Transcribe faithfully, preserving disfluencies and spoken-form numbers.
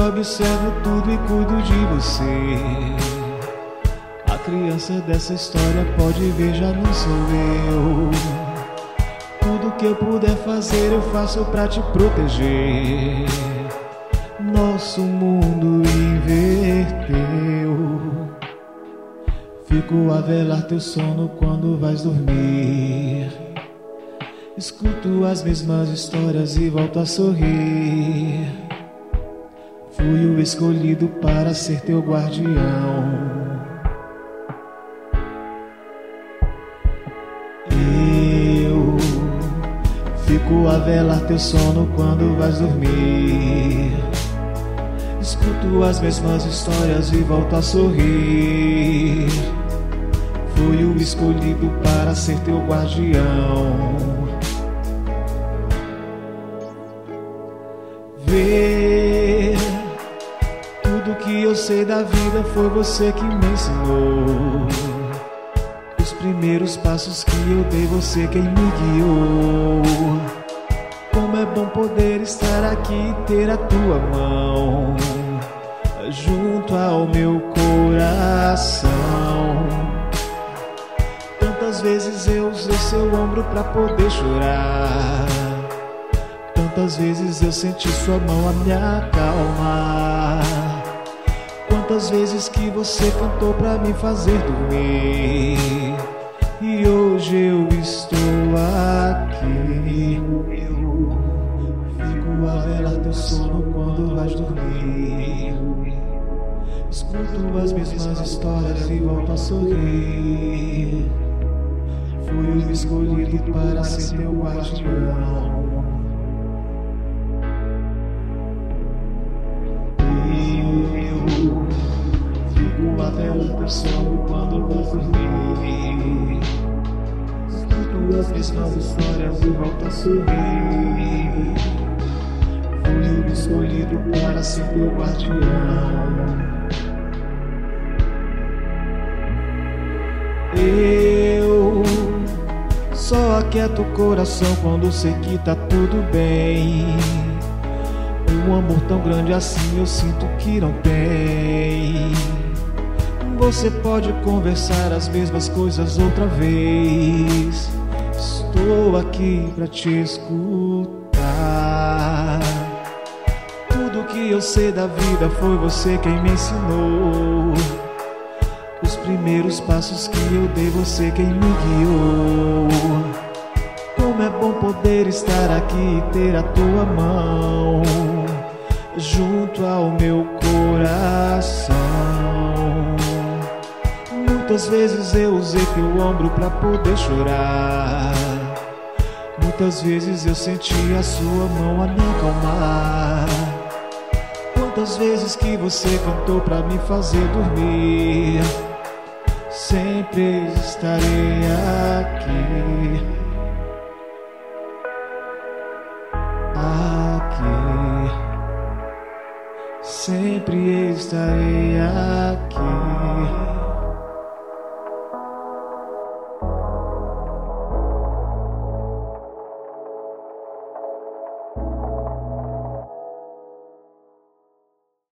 observo tudo e cuido de você. A criança dessa história pode ver, já não sou eu. Tudo que eu puder fazer eu faço pra te proteger. Nosso mundo inverteu. Fico a velar teu sono quando vais dormir. Escuto as mesmas histórias e volto a sorrir. Fui o escolhido para ser teu guardião. Eu fico a velar teu sono quando vais dormir. Escuto as mesmas histórias e volto a sorrir. Fui o escolhido para ser teu guardião. Ver tudo que eu sei da vida foi você que me ensinou. Os primeiros passos que eu dei, você quem me guiou. Como é bom poder estar aqui e ter a tua mão junto ao meu coração. Tantas vezes eu usei seu ombro pra poder chorar. Tantas vezes eu senti sua mão a me acalmar. Quantas vezes que você cantou pra me fazer dormir. E hoje eu estou aqui. Eu fico a velar teu sono quando vais dormir. Escuto as mesmas histórias e volto a sorrir. Fui o escolhido para ser teu guardião. Até o teu sono quando vou dormir. Escuto as mesmas histórias e volto a sorrir. Fui o escolhido para ser teu guardião. Eu só aquieto o coração quando sei que tá tudo bem. Um amor tão grande assim eu sinto que não tem. Você pode conversar as mesmas coisas outra vez. Estou aqui pra te escutar. Tudo que eu sei da vida foi você quem me ensinou. Os primeiros passos que eu dei, você quem me guiou. Como é bom poder estar aqui e ter a tua mão junto ao meu coração. Muitas vezes eu usei teu ombro pra poder chorar. Muitas vezes eu senti a sua mão a me acalmar. Quantas vezes que você cantou pra me fazer dormir. Sempre estarei aqui. Aqui. Sempre estarei aqui.